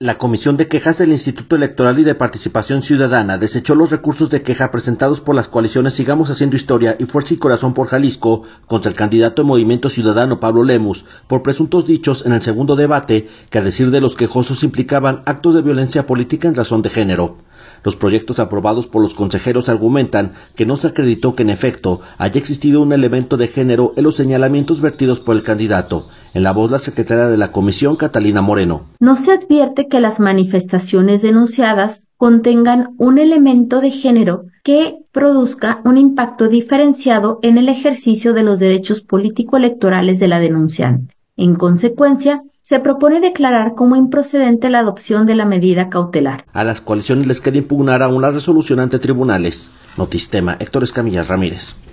La Comisión de Quejas del Instituto Electoral y de Participación Ciudadana desechó los recursos de queja presentados por las coaliciones Sigamos Haciendo Historia y Fuerza y Corazón por Jalisco contra el candidato de Movimiento Ciudadano Pablo Lemus por presuntos dichos en el segundo debate que, a decir de los quejosos, implicaban actos de violencia política en razón de género. Los proyectos aprobados por los consejeros argumentan que no se acreditó que en efecto haya existido un elemento de género en los señalamientos vertidos por el candidato. En la voz la secretaria de la comisión, Catalina Moreno. No se advierte que las manifestaciones denunciadas contengan un elemento de género que produzca un impacto diferenciado en el ejercicio de los derechos político-electorales de la denunciante. En consecuencia, se propone declarar como improcedente la adopción de la medida cautelar. A las coaliciones les queda impugnar aún la resolución ante tribunales. Notistema, Héctor Escamilla Ramírez.